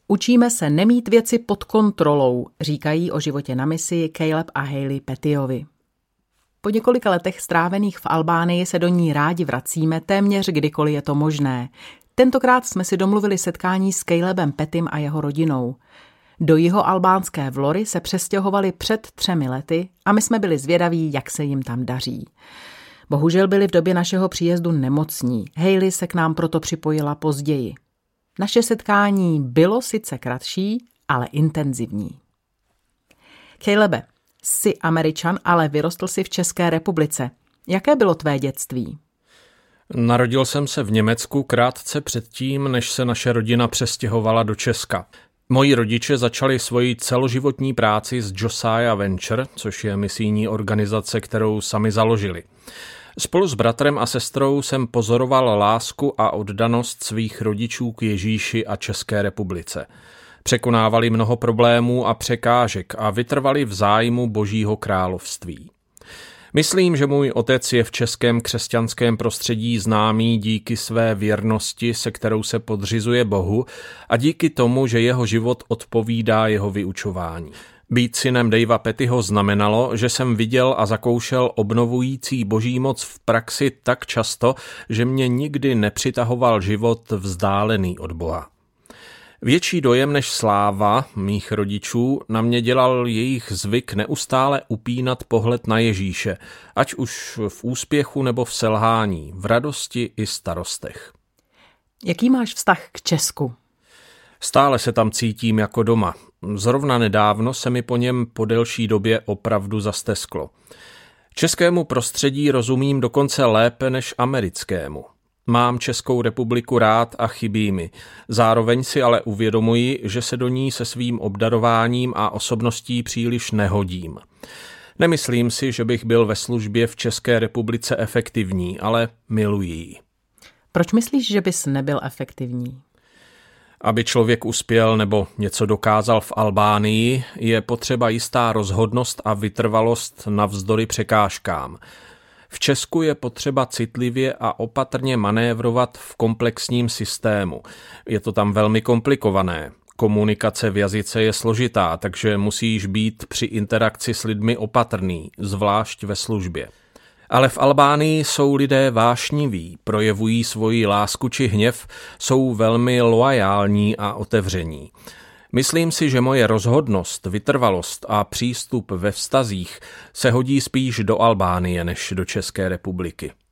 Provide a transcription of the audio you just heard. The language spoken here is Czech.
Učíme se nemít věci pod kontrolou, říkají o životě na misi Caleb a Hayley Petiovi. Po několika letech strávených v Albánii se do ní rádi vracíme téměř kdykoliv je to možné. Tentokrát jsme si domluvili setkání s Calebem Pettim a jeho rodinou. Do jihoalbánské Vlory se přestěhovali před 3 lety a my jsme byli zvědaví, jak se jim tam daří. Bohužel byli v době našeho příjezdu nemocní. Hayley se k nám proto připojila později. Naše setkání bylo sice kratší, ale intenzivní. Calebe, jsi Američan, ale vyrostl jsi v České republice. Jaké bylo tvé dětství? Narodil jsem se v Německu krátce předtím, než se naše rodina přestěhovala do Česka. Moji rodiče začali svoji celoživotní práci s Josiah Venture, což je misijní organizace, kterou sami založili. Spolu s bratrem a sestrou jsem pozoroval lásku a oddanost svých rodičů k Ježíši a České republice. Překonávali mnoho problémů a překážek a vytrvali v zájmu Božího království. Myslím, že můj otec je v českém křesťanském prostředí známý díky své věrnosti, se kterou se podřizuje Bohu, a díky tomu, že jeho život odpovídá jeho vyučování. Být synem Davea Pettyho znamenalo, že jsem viděl a zakoušel obnovující Boží moc v praxi tak často, že mě nikdy nepřitahoval život vzdálený od Boha. Větší dojem než sláva mých rodičů na mě dělal jejich zvyk neustále upínat pohled na Ježíše, ať už v úspěchu nebo v selhání, v radosti i starostech. Jaký máš vztah k Česku? Stále se tam cítím jako doma. Zrovna nedávno se mi po něm po delší době opravdu zastesklo. Českému prostředí rozumím dokonce lépe než americkému. Mám Českou republiku rád a chybí mi. Zároveň si ale uvědomuji, že se do ní se svým obdarováním a osobností příliš nehodím. Nemyslím si, že bych byl ve službě v České republice efektivní, ale miluji ji. Proč myslíš, že bys nebyl efektivní? Aby člověk uspěl nebo něco dokázal v Albánii, je potřeba jistá rozhodnost a vytrvalost navzdory překážkám. V Česku je potřeba citlivě a opatrně manévrovat v komplexním systému. Je to tam velmi komplikované. Komunikace v jazyce je složitá, takže musíš být při interakci s lidmi opatrný, zvlášť ve službě. Ale v Albánii jsou lidé vášniví, projevují svoji lásku či hněv, jsou velmi loajální a otevření. Myslím si, že moje rozhodnost, vytrvalost a přístup ve vztazích se hodí spíš do Albánie než do České republiky.